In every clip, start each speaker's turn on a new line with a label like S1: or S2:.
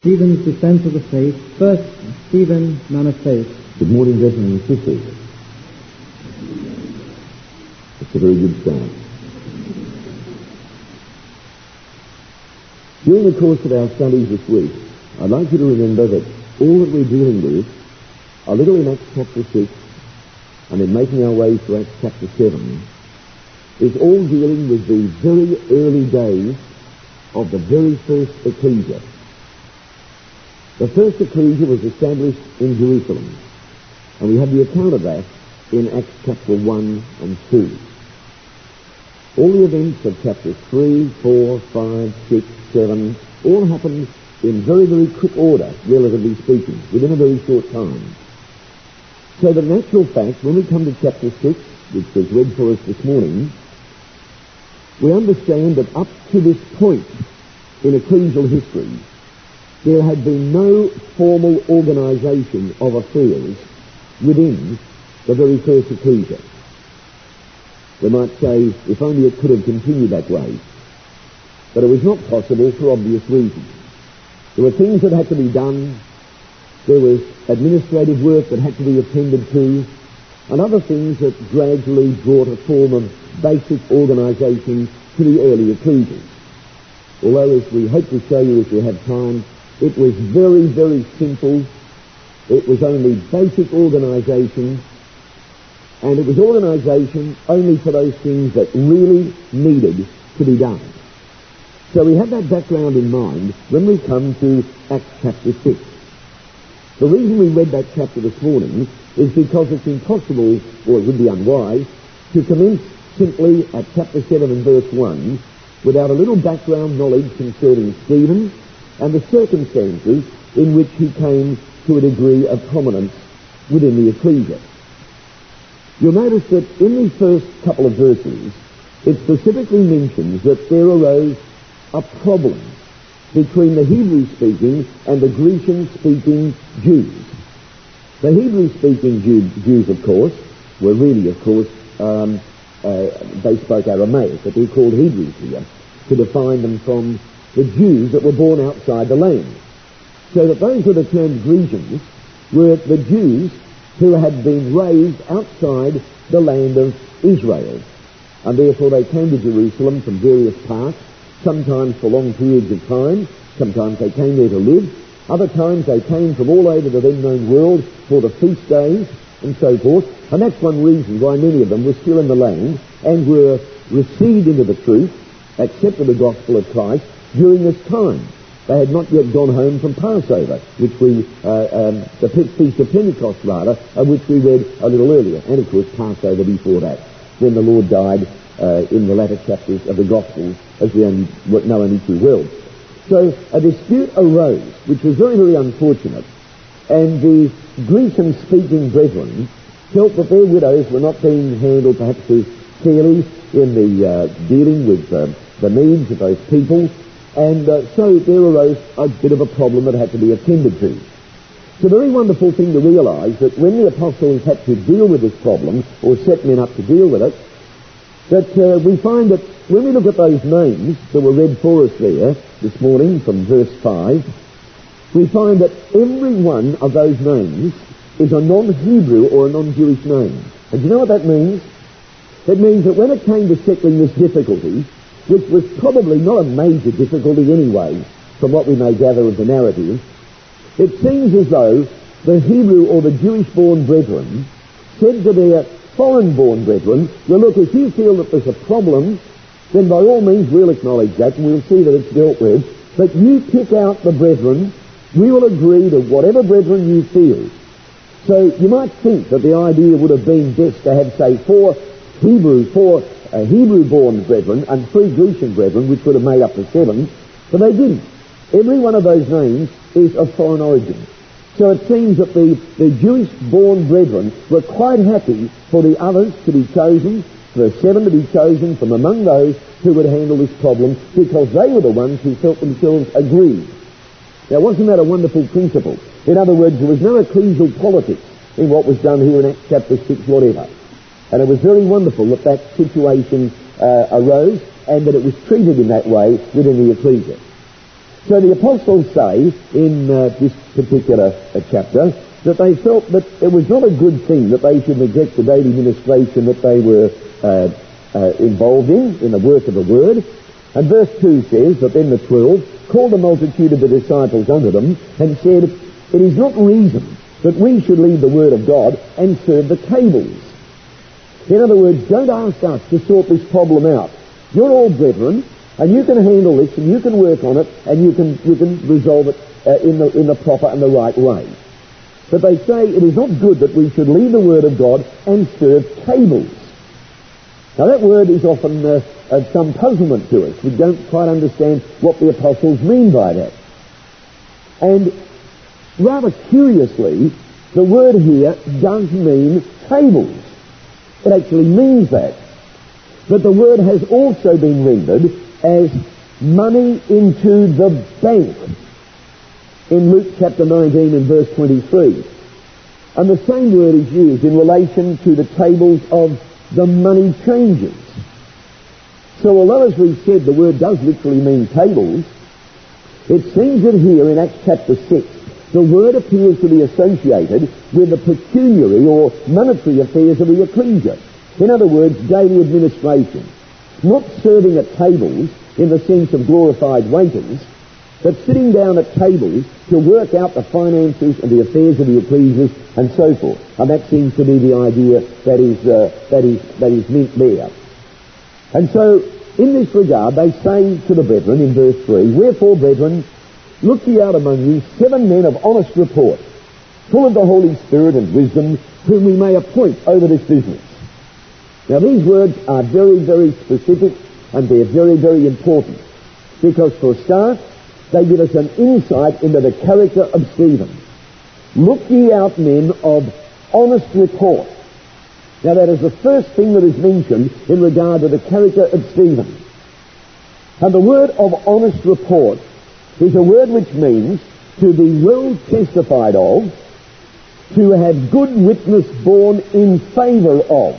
S1: Stephen's defense of the faith. First, Stephen, man of faith.
S2: Good morning, brothers and sisters. It's a very good start. During the course of our studies this week, I'd like you to remember that all that we're dealing with, a little in Acts chapter 6, and in making our way to Acts chapter 7, is all dealing with the very early days of the very first ecclesia. The first ecclesia was established in Jerusalem, and we have the account of that in Acts chapter 1 and 2. All the events of chapters 3, 4, 5, 6, 7, all happened in very, very quick order, relatively speaking, within a very short time. So that in actual fact, when we come to chapter 6, which was read for us this morning, we understand that up to this point in ecclesial history, there had been no formal organisation of affairs within the very first ecclesia. We might say, if only it could have continued that way. But it was not possible for obvious reasons. There were things that had to be done, there was administrative work that had to be attended to, and other things that gradually brought a form of basic organisation to the early ecclesias. Although, as we hope to show you if we have time, it was very, very simple. It was only basic organisation, and it was organisation only for those things that really needed to be done. So we have that background in mind when we come to Acts chapter 6. The reason we read that chapter this morning is because it's impossible, or it would be unwise, to commence simply at chapter 7 and verse 1 without a little background knowledge concerning Stephen and the circumstances in which he came to a degree of prominence within the ecclesia. You'll notice that in the first couple of verses, it specifically mentions that there arose a problem between the Hebrew-speaking and the Grecian-speaking Jews. The Hebrew-speaking Jews, of course, were really, of course, they spoke Aramaic, but they're called Hebrews here, to define them from the Jews that were born outside the land. So that those that are termed Grecians were the Jews who had been raised outside the land of Israel. And therefore they came to Jerusalem from various parts, sometimes for long periods of time. Sometimes they came there to live. Other times they came from all over the then known world for the feast days and so forth. And that's one reason why many of them were still in the land and were received into the truth, accepted the gospel of Christ during this time. They had not yet gone home from Passover, which the Feast of Pentecost rather, which we read a little earlier. And of course Passover before that, when the Lord died in the latter chapters of the Gospels, as we know only too well. So a dispute arose, which was very, very unfortunate, and the Grecian-speaking brethren felt that their widows were not being handled perhaps as fairly in the dealing with the needs of those people, and so there arose a bit of a problem that had to be attended to. It's a very wonderful thing to realise that when the apostles had to deal with this problem, or set men up to deal with it, that we find that when we look at those names that were read for us there this morning from verse 5, we find that every one of those names is a non-Hebrew or a non-Jewish name. And do you know what that means? It means that when it came to settling this difficulty, which was probably not a major difficulty anyway, from what we may gather of the narrative, it seems as though the Hebrew or the Jewish-born brethren said to their foreign-born brethren, well, look, if you feel that there's a problem, then by all means we'll acknowledge that and we'll see that it's dealt with. But you pick out the brethren, we will agree to whatever brethren you feel. So you might think that the idea would have been best to have, say, four Hebrew-born brethren and 3 Grecian brethren, which would have made up the 7, but they didn't. Every one of those names is of foreign origin. So it seems that the Jewish-born brethren were quite happy for the others to be chosen, for the 7 to be chosen from among those who would handle this problem, because they were the ones who felt themselves aggrieved. Now, wasn't that a wonderful principle? In other words, there was no ecclesial politics in what was done here in Acts chapter 6, whatever. And it was very wonderful that that situation arose and that it was treated in that way within the ecclesia. So the apostles say in this particular chapter that they felt that it was not a good thing that they should neglect the daily ministration that they were involved in the work of the Word. And verse 2 says that then the 12 called the multitude of the disciples unto them and said, it is not reason that we should leave the Word of God and serve the tables. In other words, don't ask us to sort this problem out. You're all brethren, and you can handle this, and you can work on it, and you can resolve it in the proper and the right way. But they say it is not good that we should leave the Word of God and serve tables. Now that word is often of some puzzlement to us. We don't quite understand what the apostles mean by that. And rather curiously, the word here does mean tables. It actually means that. But the word has also been rendered as money into the bank in Luke chapter 19 and verse 23. And the same word is used in relation to the tables of the money changers. So although, as we've said, the word does literally mean tables, it seems that here in Acts chapter 6, the word appears to be associated with the pecuniary or monetary affairs of the ecclesia. In other words, daily administration. Not serving at tables in the sense of glorified waiters, but sitting down at tables to work out the finances and the affairs of the ecclesias and so forth. And that seems to be the idea that is meant there. And so, in this regard, they say to the brethren in verse 3, wherefore, brethren, look ye out among you 7 men of honest report, full of the Holy Spirit and wisdom, whom we may appoint over this business. Now these words are very, very specific, and they're very, very important, because for a start, they give us an insight into the character of Stephen. Look ye out, men of honest report. Now that is the first thing that is mentioned in regard to the character of Stephen. And the word of honest report is a word which means to be well testified of, to have good witness borne in favour of.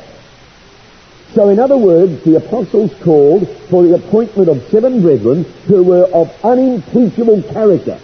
S2: So in other words, the apostles called for the appointment of 7 brethren who were of unimpeachable character.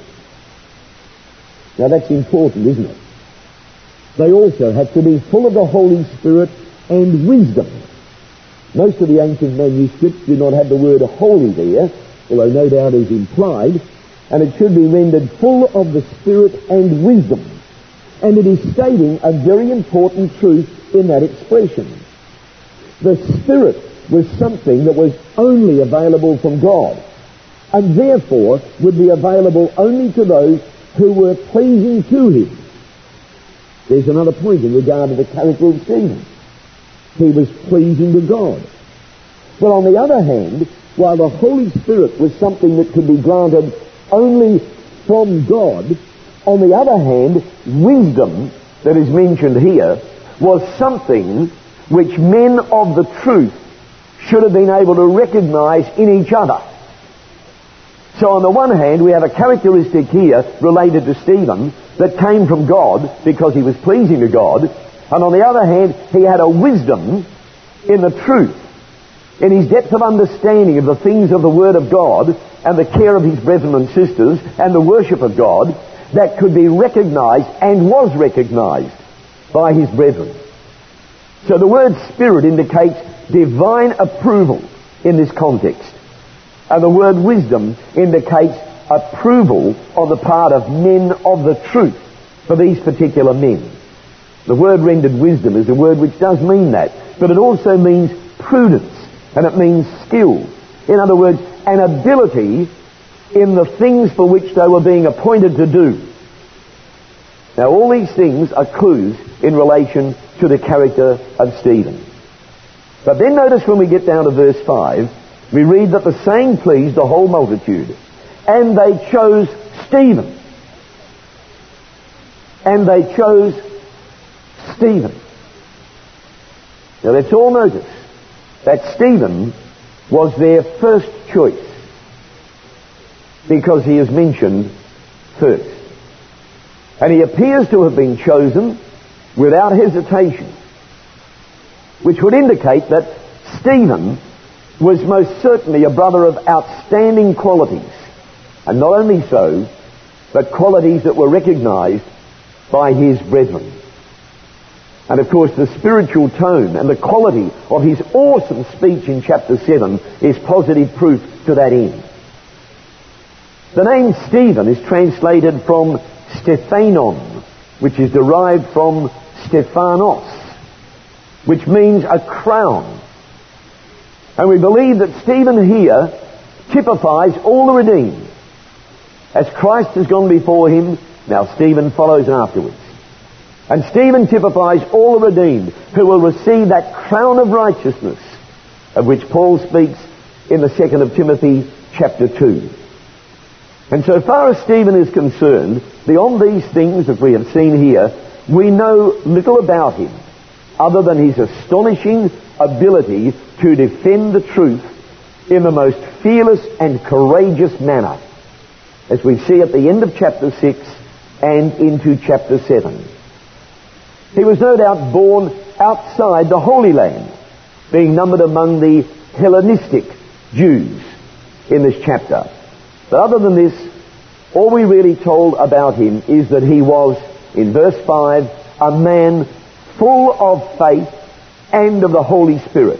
S2: Now that's important, isn't it? They also had to be full of the Holy Spirit and wisdom. Most of the ancient manuscripts do not have the word holy there, although no doubt is implied, and it should be rendered full of the Spirit and wisdom. And it is stating a very important truth in that expression. The Spirit was something that was only available from God, and therefore would be available only to those who were pleasing to Him. There's another point in regard to the character of Stephen. He was pleasing to God. But on the other hand, while the Holy Spirit was something that could be granted only from God, on the other hand, wisdom that is mentioned here was something which men of the truth should have been able to recognize in each other. So on the one hand, we have a characteristic here related to Stephen that came from God because he was pleasing to God, and on the other hand, he had a wisdom in the truth, in his depth of understanding of the things of the Word of God and the care of his brethren and sisters and the worship of God that could be recognized and was recognized by his brethren. So the word Spirit indicates divine approval in this context. And the word wisdom indicates approval on the part of men of the truth for these particular men. The word rendered wisdom is a word which does mean that, but it also means prudence, and it means skill. In other words, an ability in the things for which they were being appointed to do. Now all these things are clues in relation to the character of Stephen. But then notice when we get down to verse 5, we read that the saying pleased the whole multitude, and they chose Stephen. And they chose Stephen. Now let's all notice that Stephen was their first choice, because he is mentioned first. And he appears to have been chosen without hesitation, which would indicate that Stephen was most certainly a brother of outstanding qualities. And not only so, but qualities that were recognized by his brethren. And of course the spiritual tone and the quality of his awesome speech in chapter 7 is positive proof to that end. The name Stephen is translated from Stephanon, which is derived from Stephanos, which means a crown. And we believe that Stephen here typifies all the redeemed. As Christ has gone before him, now Stephen follows afterwards. And Stephen typifies all the redeemed who will receive that crown of righteousness of which Paul speaks in the 2nd of Timothy chapter 2. And so far as Stephen is concerned, beyond these things that we have seen here, we know little about him other than his astonishing ability to defend the truth in the most fearless and courageous manner, as we see at the end of chapter 6 and into chapter 7. He was no doubt born outside the Holy Land, being numbered among the Hellenistic Jews in this chapter. But other than this, all we really told about him is that he was, in verse 5, a man full of faith and of the Holy Spirit.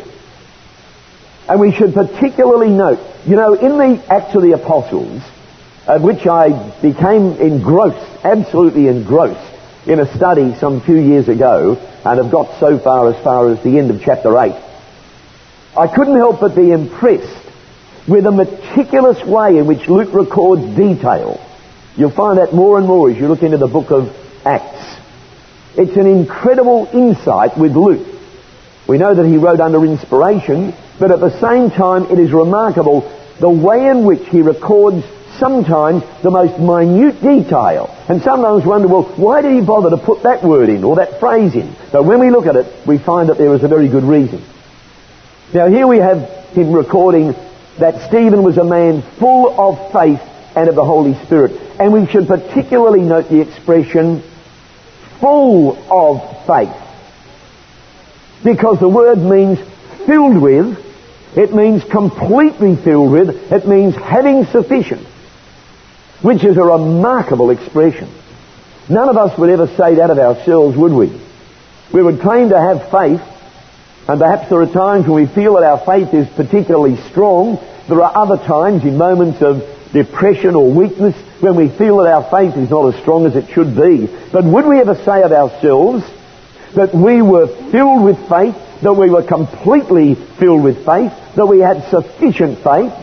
S2: And we should particularly note, in the Acts of the Apostles, of which I became engrossed, absolutely engrossed, in a study some few years ago, and have got so far as the end of chapter 8, I couldn't help but be impressed with the meticulous way in which Luke records detail. You'll find that more and more as you look into the book of Acts. It's an incredible insight with Luke. We know that he wrote under inspiration, but at the same time it is remarkable the way in which he records sometimes the most minute detail. And sometimes wonder, well, why did he bother to put that word in or that phrase in? But when we look at it, we find that there is a very good reason. Now here we have him recording that Stephen was a man full of faith and of the Holy Spirit. And we should particularly note the expression full of faith, because the word means filled with, it means completely filled with, it means having sufficient, which is a remarkable expression. None of us would ever say that of ourselves, would we? We would claim to have faith, and perhaps there are times when we feel that our faith is particularly strong. There are other times in moments of depression or weakness when we feel that our faith is not as strong as it should be. But would we ever say of ourselves that we were filled with faith, that we were completely filled with faith, that we had sufficient faith?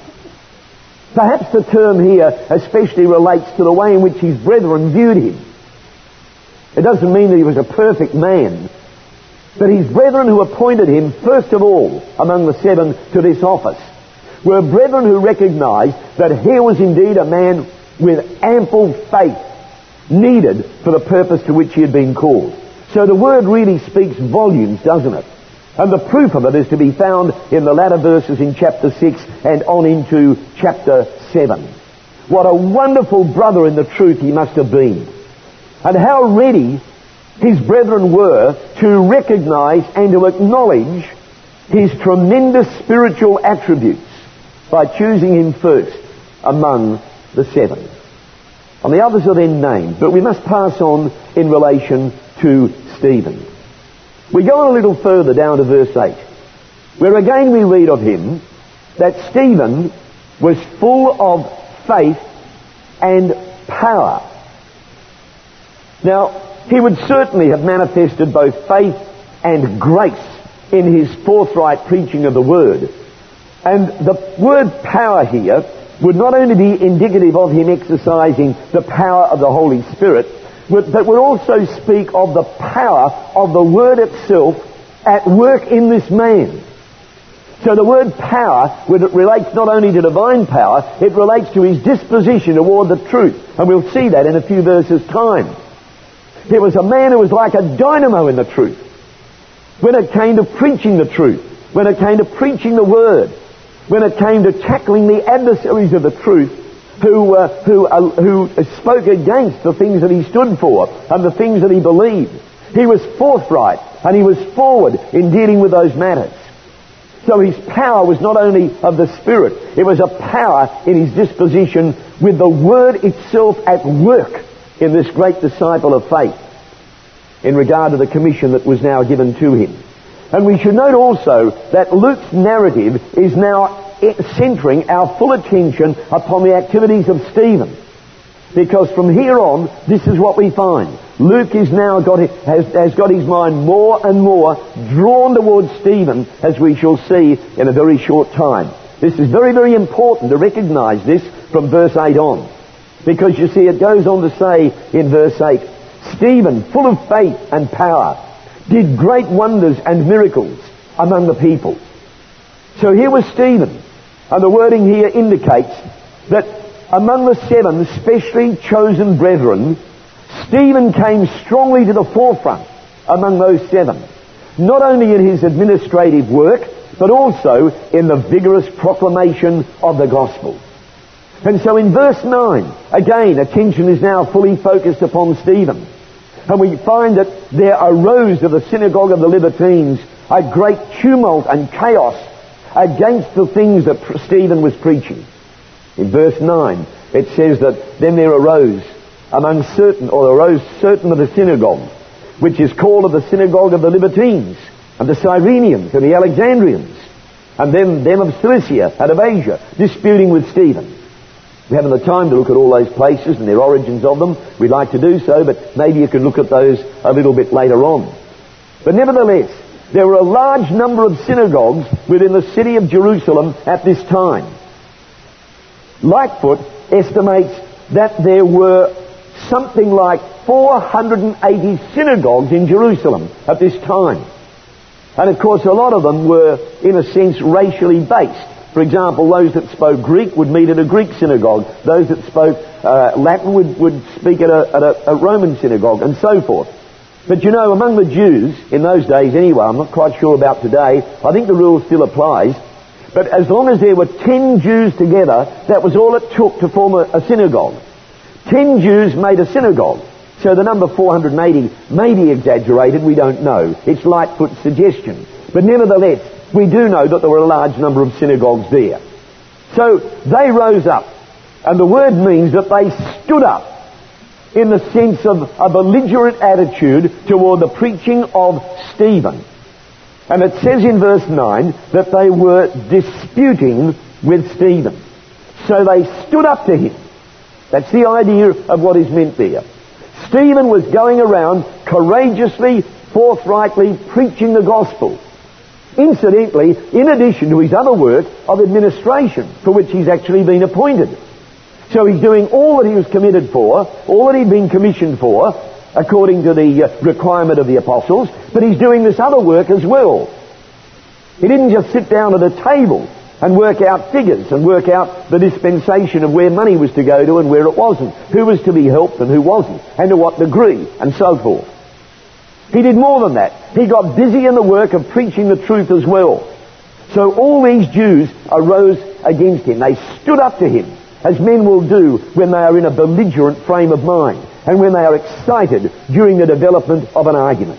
S2: Perhaps the term here especially relates to the way in which his brethren viewed him. It doesn't mean that he was a perfect man, but his brethren who appointed him, first of all, among the 7 to this office, were brethren who recognized that here was indeed a man with ample faith needed for the purpose to which he had been called. So the word really speaks volumes, doesn't it? And the proof of it is to be found in the latter verses in chapter 6 and on into chapter 7. What a wonderful brother in the truth he must have been. And how ready his brethren were to recognize and to acknowledge his tremendous spiritual attributes by choosing him first among the 7. And the others are then named, but we must pass on in relation to Stephen. We go on a little further down to verse 8, where again we read of him that Stephen was full of faith and power. Now, he would certainly have manifested both faith and grace in his forthright preaching of the Word. And the word power here would not only be indicative of him exercising the power of the Holy Spirit, but would also speak of the power of the Word itself at work in this man. So the word power relates not only to divine power, it relates to his disposition toward the truth. And we'll see that in a few verses' time. He was a man who was like a dynamo in the truth. When it came to preaching the truth, when it came to preaching the Word, when it came to tackling the adversaries of the truth, who spoke against the things that he stood for and the things that he believed. He was forthright and he was forward in dealing with those matters.
S3: So his power was not only of the Spirit, it was a power in his disposition with the Word itself at work in this great disciple of faith in regard to the commission that was now given to him. And we should note also that Luke's narrative is now centering our full attention upon the activities of Stephen. Because from here on, this is what we find. Luke has now got his mind more and more drawn towards Stephen, as we shall see in a very short time. This is very, very important to recognize this from verse 8 on. Because you see, it goes on to say in verse 8, Stephen, full of faith and power, did great wonders and miracles among the people. So here was Stephen, and the wording here indicates that among the 7 specially chosen brethren, Stephen came strongly to the forefront among those 7, not only in his administrative work, but also in the vigorous proclamation of the gospel. And so in verse 9, again, attention is now fully focused upon Stephen. And we find that there arose of the synagogue of the Libertines a great tumult and chaos against the things that Stephen was preaching. In verse 9, it says that then there arose certain of the synagogue, which is called of the synagogue of the Libertines, and the Cyrenians, and the Alexandrians, and them of Cilicia and of Asia, disputing with Stephen. We haven't the time to look at all those places and their origins of them. We'd like to do so, but maybe you can look at those a little bit later on. But nevertheless, there were a large number of synagogues within the city of Jerusalem at this time. Lightfoot estimates that there were something like 480 synagogues in Jerusalem at this time. And of course, a lot of them were, in a sense, racially based. For example, those that spoke Greek would meet at a Greek synagogue. Those that spoke Latin would speak at a Roman synagogue, and so forth. But you know, among the Jews, in those days anyway, I'm not quite sure about today, I think the rule still applies, but as long as there were 10 Jews together, that was all it took to form a synagogue. 10 Jews made a synagogue. So the number 480 may be exaggerated, we don't know. It's Lightfoot's suggestion. But nevertheless, we do know that there were a large number of synagogues there. So they rose up, and the word means that they stood up in the sense of a belligerent attitude toward the preaching of Stephen. And it says in verse 9 that they were disputing with Stephen. So they stood up to him. That's the idea of what is meant there. Stephen was going around courageously, forthrightly preaching the gospel. Incidentally, in addition to his other work of administration, for which he's actually been appointed. So he's doing all that he was committed for, all that he'd been commissioned for, according to the requirement of the apostles, but he's doing this other work as well. He didn't just sit down at a table and work out figures and work out the dispensation of where money was to go to and where it wasn't, who was to be helped and who wasn't, and to what degree, and so forth. He did more than that. He got busy in the work of preaching the truth as well. So all these Jews arose against him. They stood up to him, as men will do when they are in a belligerent frame of mind and when they are excited during the development of an argument.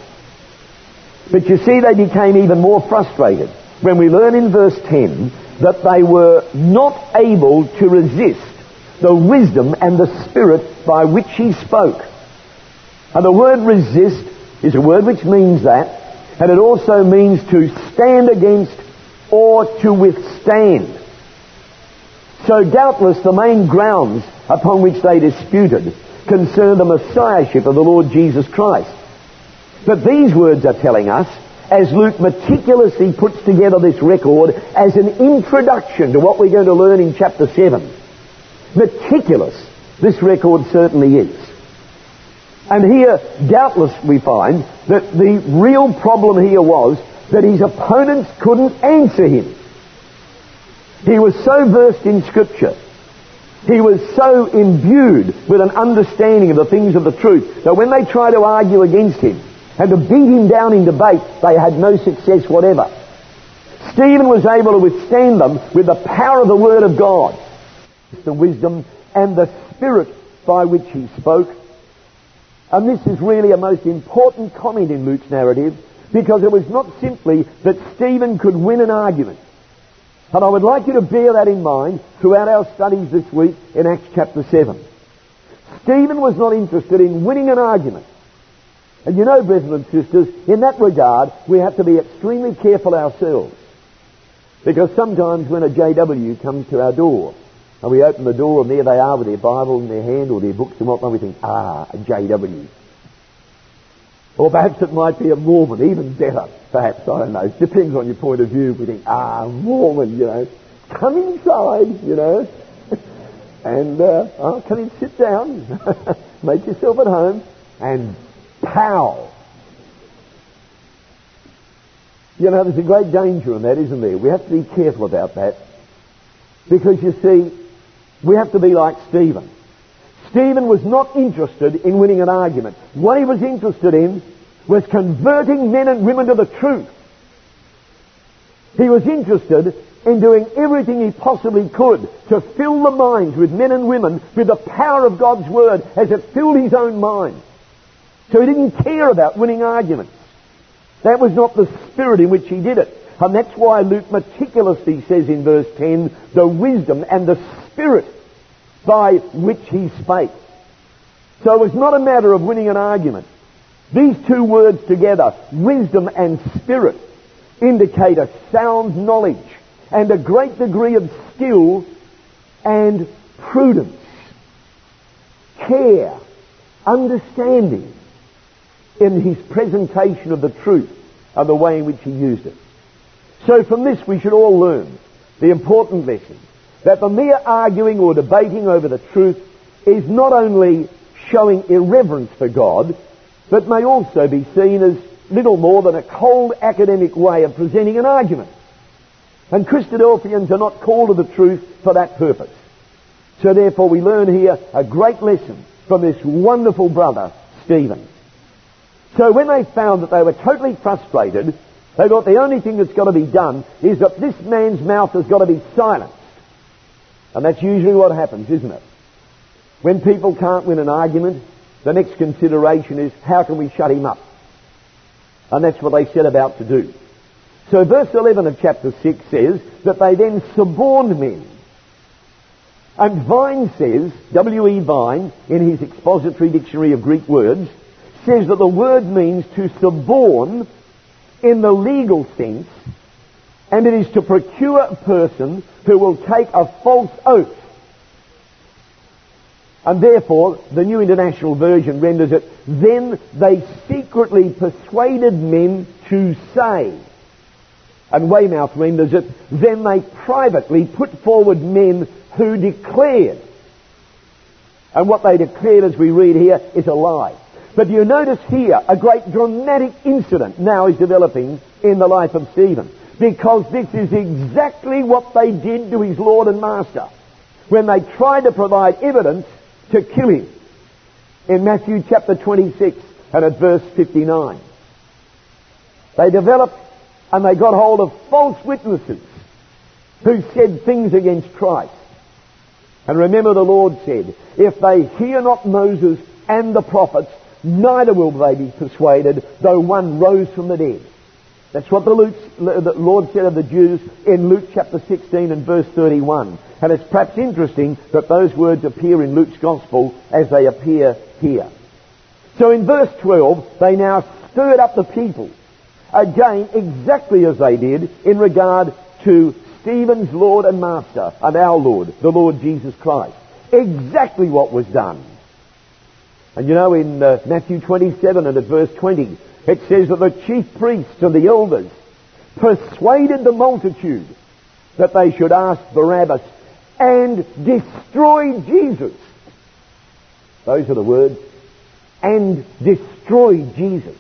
S3: But you see, they became even more frustrated when we learn in verse 10 that they were not able to resist the wisdom and the spirit by which he spoke. And the word resist is a word which means that, and it also means to stand against or to withstand. So doubtless the main grounds upon which they disputed concerned the messiahship of the Lord Jesus Christ. But these words are telling us, as Luke meticulously puts together this record as an introduction to what we're going to learn in chapter 7. Meticulous, this record certainly is. And here, doubtless, we find that the real problem here was that his opponents couldn't answer him. He was so versed in Scripture, he was so imbued with an understanding of the things of the truth, that when they tried to argue against him and to beat him down in debate, they had no success whatever. Stephen was able to withstand them with the power of the Word of God, the wisdom and the spirit by which he spoke. And this is really a most important comment in Luke's narrative, because it was not simply that Stephen could win an argument. And I would like you to bear that in mind throughout our studies this week in Acts chapter 7. Stephen was not interested in winning an argument. And you know, brethren and sisters, in that regard, we have to be extremely careful ourselves. Because sometimes when a JW comes to our door, and we open the door and there they are with their Bible in their hand or their books and whatnot, we think, a JW. Or perhaps it might be a Mormon, even better, perhaps, I don't know. It depends on your point of view. We think, Mormon, come inside, and come in, sit down, make yourself at home, and pow. There's a great danger in that, isn't there? We have to be careful about that. Because, you see, we have to be like Stephen. Stephen was not interested in winning an argument. What he was interested in was converting men and women to the truth. He was interested in doing everything he possibly could to fill the minds with men and women with the power of God's Word as it filled his own mind. So he didn't care about winning arguments. That was not the spirit in which he did it. And that's why Luke meticulously says in verse 10, the wisdom and the spirit by which he spake. So it was not a matter of winning an argument. These two words together, wisdom and spirit, indicate a sound knowledge and a great degree of skill and prudence, care, understanding in his presentation of the truth and the way in which he used it. So from this we should all learn the important lesson that the mere arguing or debating over the truth is not only showing irreverence for God, but may also be seen as little more than a cold academic way of presenting an argument. And Christadelphians are not called to the truth for that purpose. So therefore we learn here a great lesson from this wonderful brother, Stephen. So when they found that they were totally frustrated, they thought the only thing that's got to be done is that this man's mouth has got to be silenced. And that's usually what happens, isn't it? When people can't win an argument, the next consideration is, how can we shut him up? And that's what they set about to do. So verse 11 of chapter 6 says that they then suborned men. And Vine says, W.E. Vine, in his expository dictionary of Greek words, says that the word means to suborn in the legal sense, and it is to procure a person who will take a false oath. And therefore, the New International Version renders it, then they secretly persuaded men to say. And Weymouth renders it, then they privately put forward men who declared. And what they declared, as we read here, is a lie. But you notice here, a great dramatic incident now is developing in the life of Stephen. Because this is exactly what they did to his Lord and Master when they tried to provide evidence to kill him. In Matthew chapter 26 and at verse 59. They developed and they got hold of false witnesses who said things against Christ. And remember, the Lord said, if they hear not Moses and the prophets, neither will they be persuaded, though one rose from the dead. That's what the Lord said of the Jews in Luke chapter 16 and verse 31. And it's perhaps interesting that those words appear in Luke's Gospel as they appear here. So in verse 12, they now stirred up the people. Again, exactly as they did in regard to Stephen's Lord and Master and our Lord, the Lord Jesus Christ. Exactly what was done. And you know, in Matthew 27 and at verse 20, it says that the chief priests and the elders persuaded the multitude that they should ask Barabbas and destroy Jesus. Those are the words. And destroy Jesus.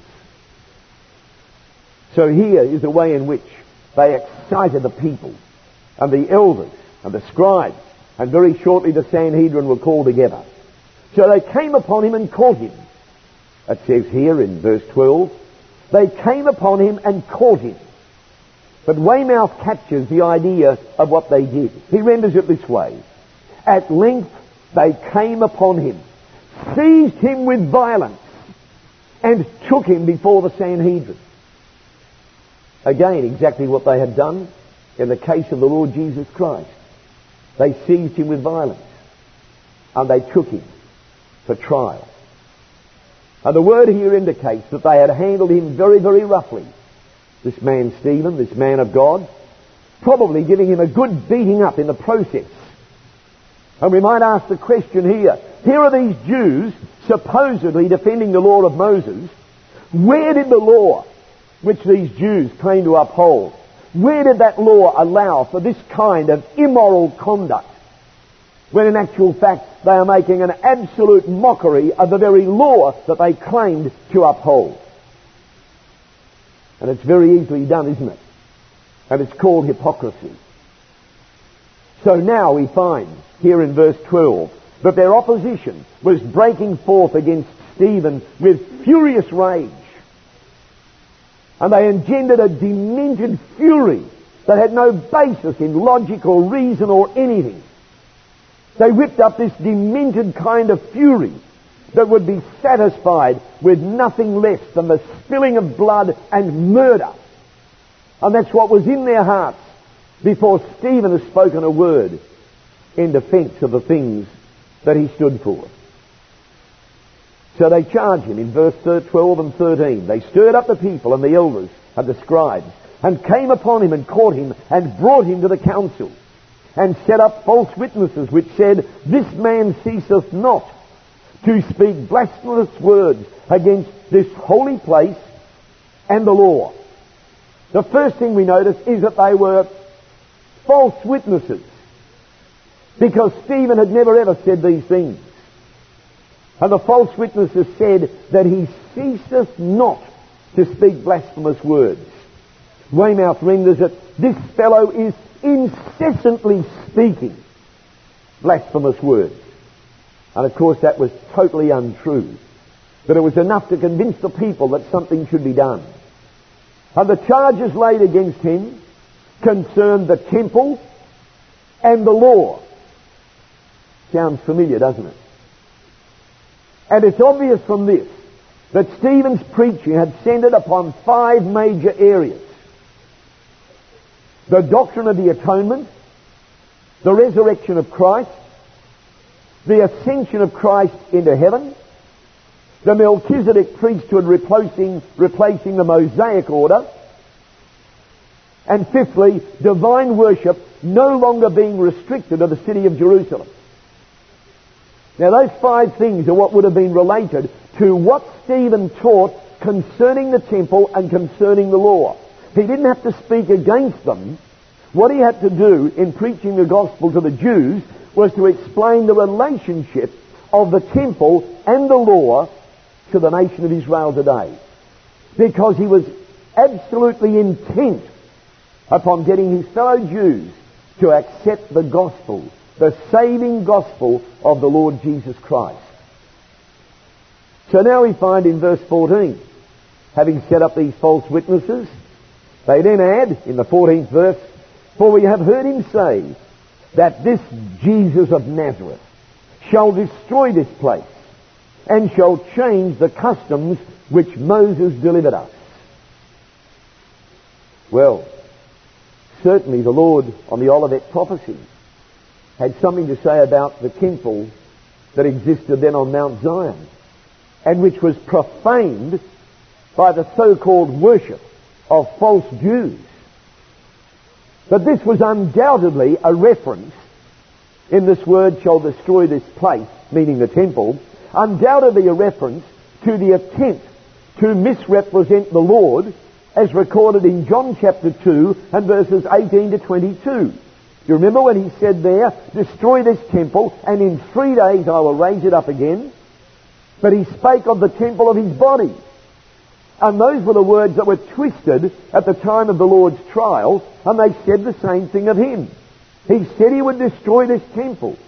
S3: So here is the way in which they excited the people and the elders and the scribes, and very shortly the Sanhedrin were called together. So they came upon him and caught him. It says here in verse 12, they came upon him and caught him. But Weymouth captures the idea of what they did. He renders it this way. At length they came upon him, seized him with violence, and took him before the Sanhedrin. Again, exactly what they had done in the case of the Lord Jesus Christ. They seized him with violence and they took him for trial. And the word here indicates that they had handled him very, very roughly. This man Stephen, this man of God, probably giving him a good beating up in the process. And we might ask the question here are these Jews supposedly defending the law of Moses. Where did the law which these Jews claim to uphold, where did that law allow for this kind of immoral conduct? When in actual fact they are making an absolute mockery of the very law that they claimed to uphold. And it's very easily done, isn't it? And it's called hypocrisy. So now we find here in verse 12 that their opposition was breaking forth against Stephen with furious rage. And they engendered a demented fury that had no basis in logic or reason or anything. They whipped up this demented kind of fury that would be satisfied with nothing less than the spilling of blood and murder. And that's what was in their hearts before Stephen has spoken a word in defense of the things that he stood for. So they charge him in verse 12 and 13. They stirred up the people and the elders and the scribes and came upon him and caught him and brought him to the council and set up false witnesses which said, "This man ceaseth not to speak blasphemous words against this holy place and the law." The first thing we notice is that they were false witnesses, because Stephen had never ever said these things. And the false witnesses said that he ceaseth not to speak blasphemous words. Weymouth renders it, "This fellow is incessantly speaking blasphemous words." And of course that was totally untrue. But it was enough to convince the people that something should be done. And the charges laid against him concerned the temple and the law. Sounds familiar, doesn't it? And it's obvious from this that Stephen's preaching had centered upon 5 major areas: the doctrine of the atonement, the resurrection of Christ, the ascension of Christ into heaven, the Melchizedek priesthood replacing the Mosaic order, and fifthly, divine worship no longer being restricted to the city of Jerusalem. Now those 5 things are what would have been related to what Stephen taught concerning the temple and concerning the law. He didn't have to speak against them. What he had to do in preaching the gospel to the Jews was to explain the relationship of the temple and the law to the nation of Israel today. Because he was absolutely intent upon getting his fellow Jews to accept the gospel, the saving gospel of the Lord Jesus Christ. So now we find in verse 14, having set up these false witnesses, they then add in the 14th verse, "For we have heard him say that this Jesus of Nazareth shall destroy this place and shall change the customs which Moses delivered us." Well, certainly the Lord on the Olivet prophecy had something to say about the temple that existed then on Mount Zion, and which was profaned by the so-called worship of false Jews. But this was undoubtedly a reference, in this word "shall destroy this place," meaning the temple, undoubtedly a reference to the attempt to misrepresent the Lord as recorded in John chapter 2 and verses 18 to 22. You remember when he said there, "Destroy this temple, and in 3 days I will raise it up again"? But he spake of the temple of his body. And those were the words that were twisted at the time of the Lord's trial, and they said the same thing of him. He said he would destroy this temple.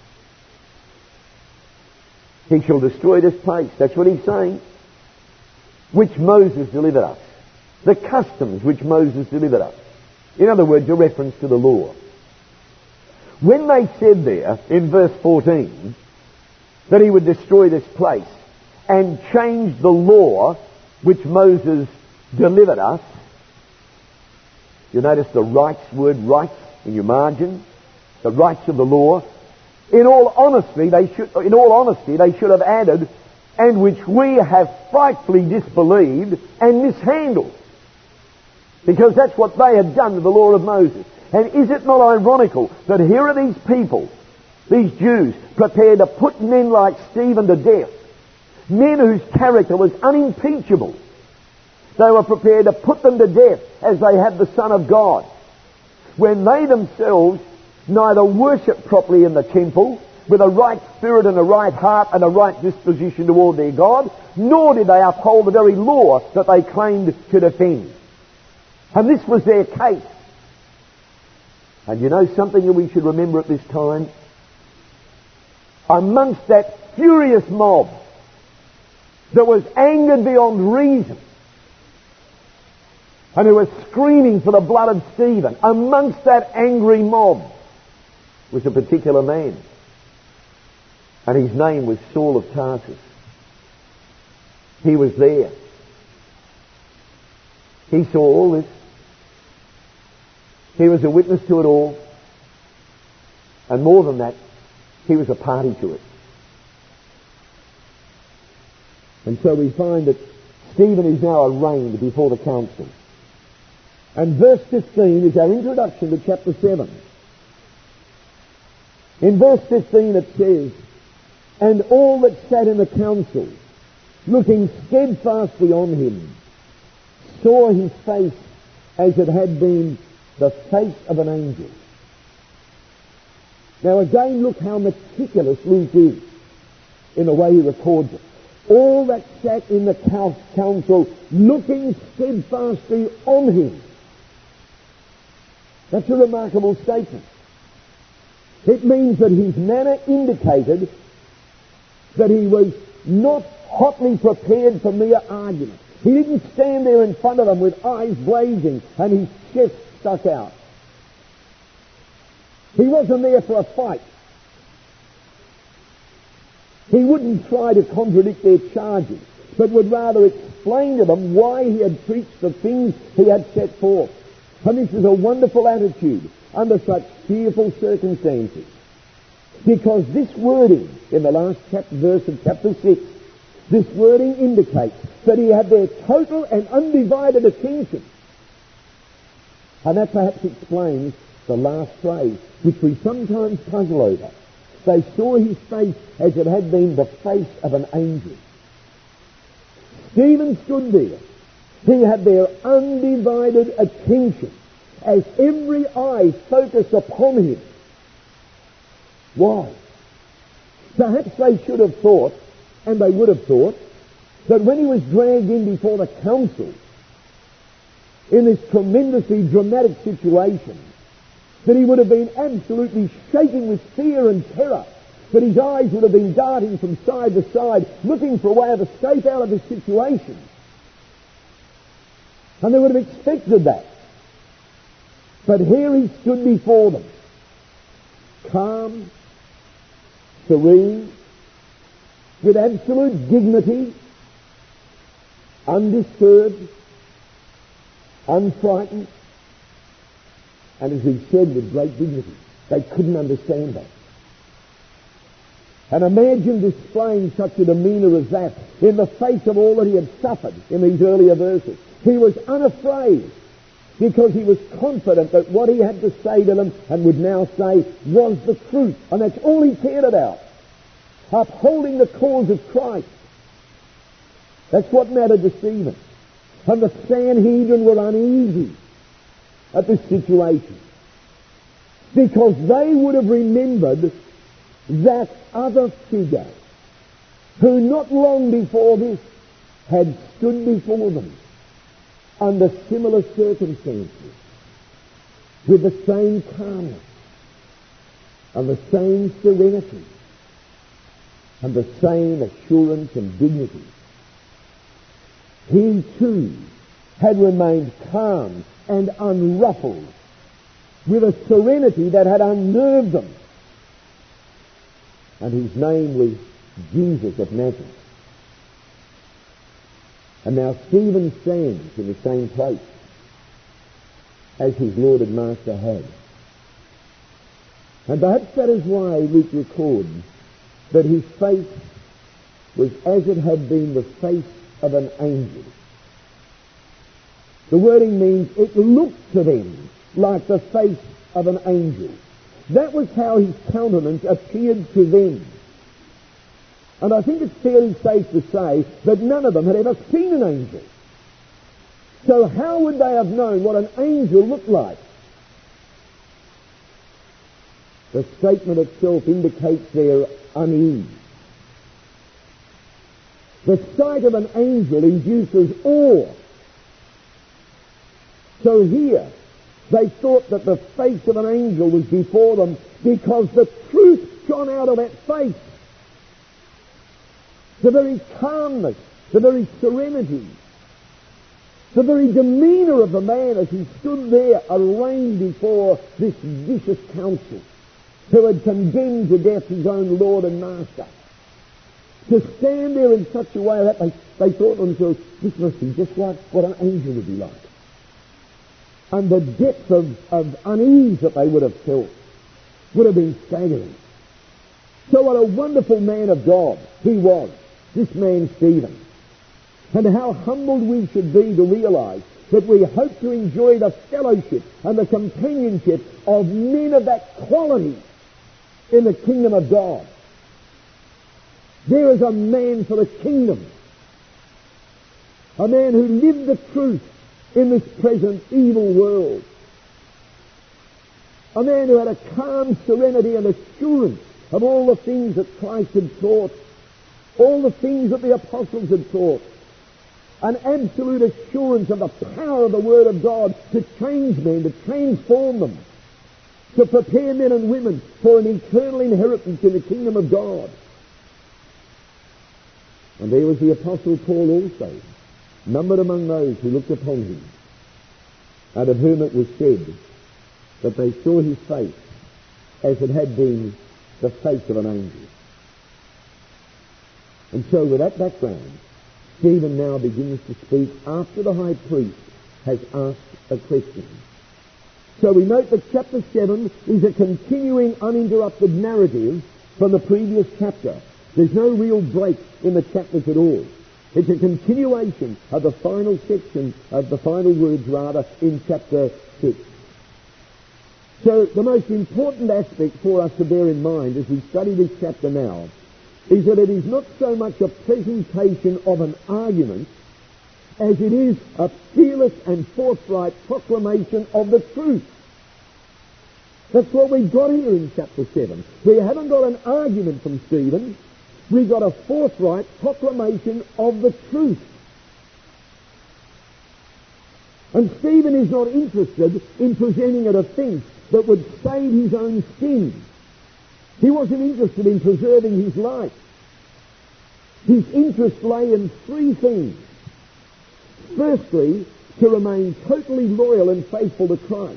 S3: He shall destroy this place. That's what he's saying. Which Moses delivered us. The customs which Moses delivered us. In other words, a reference to the law. When they said there, in verse 14, that he would destroy this place and change the law which Moses delivered us, You notice the rights word, rights, in your margin. The rights of the law. In all honesty, they should have added, and which we have frightfully disbelieved and mishandled. Because that's what they had done to the law of Moses. And is it not ironical that here are these people, these Jews, prepared to put men like Stephen to death, men whose character was unimpeachable. They were prepared to put them to death as they had the Son of God, when they themselves neither worship properly in the temple with a right spirit and a right heart and a right disposition toward their God, nor did they uphold the very law that they claimed to defend. And this was their case. And you know something that we should remember at this time? Amongst that furious mob that was angered beyond reason and who was screaming for the blood of Stephen, amongst that angry mob was a particular man. And his name was Saul of Tarsus. He was there. He saw all this. He was a witness to it all. And more than that, he was a party to it. And so we find that Stephen is now arraigned before the council. And verse 15 is our introduction to chapter 7. In verse 15 it says, "And all that sat in the council, looking steadfastly on him, saw his face as it had been the face of an angel." Now again, look how meticulous Luke is in the way he records it. All that sat in the council, looking steadfastly on him. That's a remarkable statement. It means that his manner indicated that he was not hotly prepared for mere argument. He didn't stand there in front of them with eyes blazing and his chest stuck out. He wasn't there for a fight. He wouldn't try to contradict their charges, but would rather explain to them why he had preached the things he had set forth. And this is a wonderful attitude under such fearful circumstances. Because this wording in the last verse of chapter 6, this wording indicates that he had their total and undivided attention. And that perhaps explains the last phrase, which we sometimes puzzle over. They saw his face as it had been the face of an angel. Stephen stood there. He had their undivided attention as every eye focused upon him. Why? Perhaps they should have thought, and they would have thought, that when he was dragged in before the council in this tremendously dramatic situation, that he would have been absolutely shaking with fear and terror, that his eyes would have been darting from side to side, looking for a way of escape out of this situation. And they would have expected that. But here he stood before them, calm, serene, with absolute dignity, undisturbed, unfrightened, and as we said, with great dignity. They couldn't understand that. And imagine displaying such a demeanour as that in the face of all that he had suffered in these earlier verses. He was unafraid because he was confident that what he had to say to them and would now say was the truth. And that's all he cared about. Upholding the cause of Christ. That's what mattered to Stephen. And the Sanhedrin were uneasy at this situation, because they would have remembered that other figure who not long before this had stood before them under similar circumstances with the same calmness and the same serenity and the same assurance and dignity. He too had remained calm and unruffled with a serenity that had unnerved them. And his name was Jesus of Nazareth. And now Stephen stands in the same place.
S2: as his Lord and Master had. And perhaps that is why Luke records that his face was as it had been the face of an angel. The wording means it looked to them like the face of an angel. That was how his countenance appeared to them. And I think it's fairly safe to say that none of them had ever seen an angel. So how would they have known what an angel looked like? The statement itself indicates their unease. The sight of an angel induces awe. So here, they thought that the face of an angel was before them because the truth shone out of that face. The very calmness, the very serenity, the very demeanour of the man as he stood there arraigned before this vicious council who had condemned to death his own Lord and Master. To stand there in such a way that they thought to themselves, this must be just like what an angel would be like. And the depth of unease that they would have felt would have been staggering. So what a wonderful man of God he was, this man Stephen. And how humbled we should be to realize that we hope to enjoy the fellowship and the companionship of men of that quality in the kingdom of God. There is a man for the kingdom. A man who lived the truth in this present evil world. A man who had a calm serenity and assurance of all the things that Christ had taught, all the things that the apostles had taught. An absolute assurance of the power of the Word of God to change men, to transform them, to prepare men and women for an eternal inheritance in the kingdom of God. And there was the Apostle Paul also, numbered among those who looked upon him, and of whom it was said that they saw his face as it had been the face of an angel. And so with that background, Stephen now begins to speak after the high priest has asked a question. So we note that chapter 7 is a continuing uninterrupted narrative from the previous chapter. There's no real break in the chapters at all. It's a continuation of the final section, of the final words rather, in chapter 6. So the most important aspect for us to bear in mind as we study this chapter now is that it is not so much a presentation of an argument as it is a fearless and forthright proclamation of the truth. That's what we've got here in chapter 7. We haven't got an argument from Stephen. We've got a forthright proclamation of the truth. And Stephen is not interested in presenting a defense that would save his own sin. He wasn't interested in preserving his life. His interest lay in three things. Firstly, to remain totally loyal and faithful to Christ.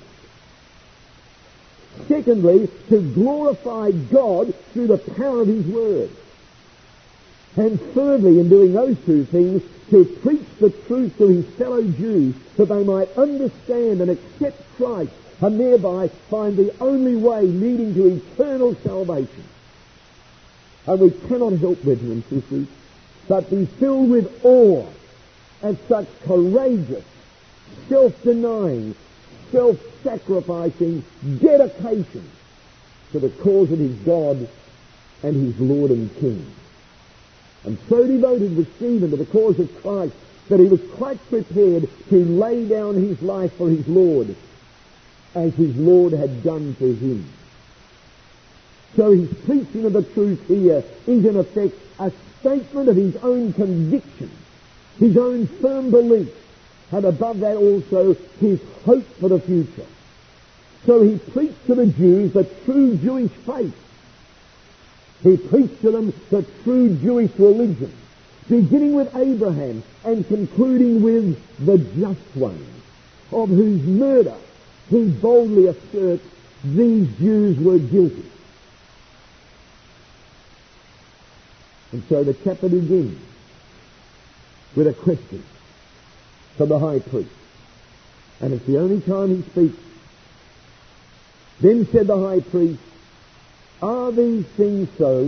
S2: Secondly, to glorify God through the power of his word. And thirdly, in doing those two things, to preach the truth to his fellow Jews that they might understand and accept Christ and thereby find the only way leading to eternal salvation. And we cannot help, brethren and sisters, but be filled with awe at such courageous, self-denying, self-sacrificing dedication to the cause of his God and his Lord and King. And so devoted was Stephen to the cause of Christ that he was quite prepared to lay down his life for his Lord, as his Lord had done for him. So his preaching of the truth here is in effect a statement of his own conviction, his own firm belief, and above that also his hope for the future. So he preached to the Jews the true Jewish faith. He preached to them the true Jewish religion, beginning with Abraham and concluding with the just one, of whose murder he boldly asserts these Jews were guilty. And so the chapter begins with a question from the high priest. And it's the only time he speaks. Then said the high priest, are these things so?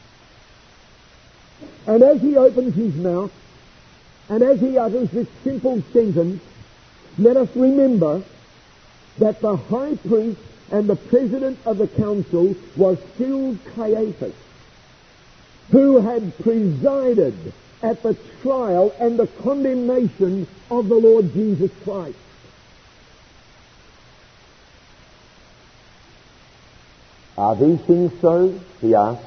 S2: And as he opens his mouth, and as he utters this simple sentence, let us remember that the high priest and the president of the council was still Caiaphas, who had presided at the trial and the condemnation of the Lord Jesus Christ.
S3: Are these things so? He asked.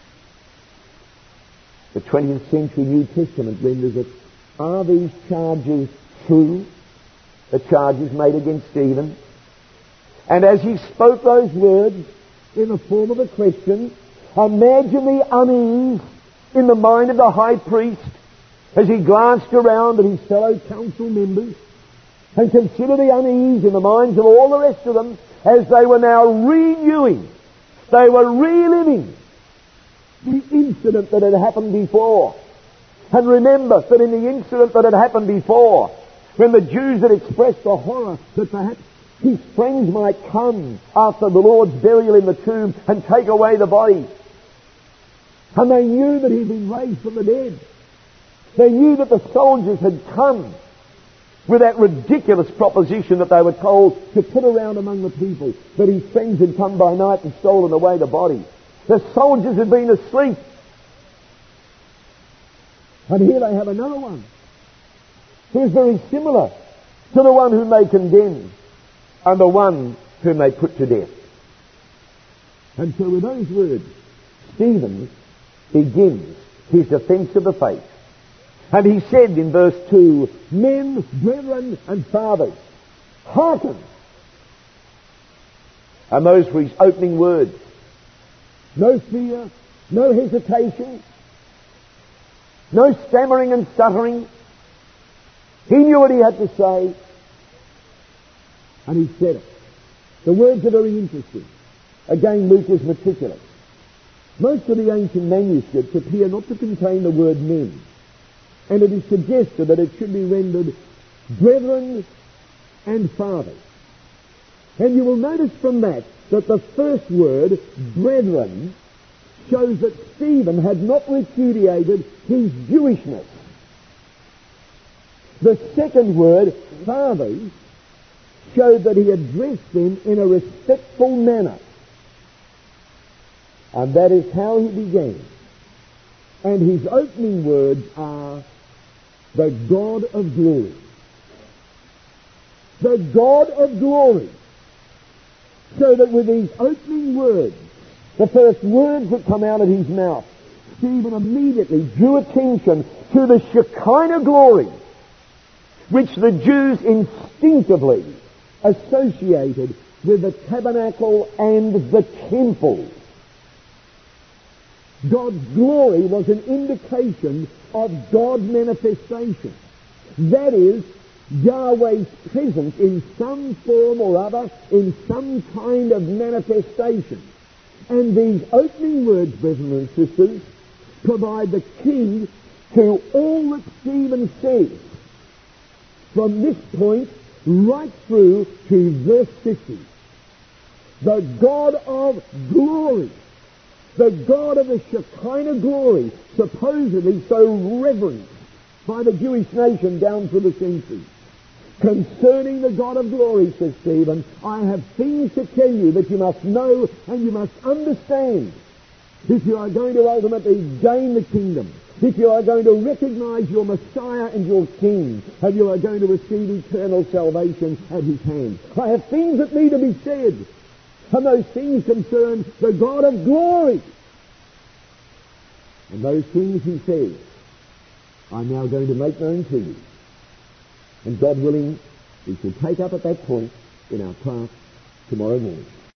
S3: The 20th century New Testament renders it, are these charges true? The charges made against Stephen. And as he spoke those words in the form of a question, imagine the unease in the mind of the high priest as he glanced around at his fellow council members, and consider the unease in the minds of all the rest of them as they were now renewing, they were reliving the incident that had happened before. And remember that in the incident that had happened before, when the Jews had expressed the horror that perhaps his friends might come after the Lord's burial in the tomb and take away the body, and they knew that he'd been raised from the dead. They knew that the soldiers had come with that ridiculous proposition that they were told to put around among the people, that his friends had come by night and stolen away the body. The soldiers had been asleep. And here they have another one who is very similar to the one whom they condemned and the one whom they put to death. And so with those words, Stephen begins his defense of the faith. And he said in verse 2, men, brethren, and fathers, hearken. And those were his opening words. No fear, no hesitation, no stammering and stuttering. He knew what he had to say, and he said it. The words are very interesting. Again, Luke was meticulous. Most of the ancient manuscripts appear not to contain the word men, and it is suggested that it should be rendered brethren and fathers. And you will notice from that the first word, brethren, shows that Stephen had not repudiated his Jewishness. The second word, fathers, showed that he addressed them in a respectful manner. And that is how he began. And his opening words are, the God of glory. The God of glory. So that with these opening words, the first words that come out of his mouth, Stephen immediately drew attention to the Shekinah glory, which the Jews instinctively associated with the tabernacle and the temple. God's glory was an indication of God's manifestation. That is, Yahweh's presence in some form or other, in some kind of manifestation. And these opening words, brethren and sisters, provide the key to all that Stephen says, from this point right through to verse 50. The God of glory, the God of the Shekinah glory, supposedly so reverenced by the Jewish nation down through the centuries. Concerning the God of glory, says Stephen, I have things to tell you that you must know and you must understand if you are going to ultimately gain the kingdom, if you are going to recognize your Messiah and your King, and you are going to receive eternal salvation at his hand. I have things that need to be said, and those things concern the God of glory. And those things, he says, I'm now going to make known to you. And God willing, we shall take up at that point in our class tomorrow morning.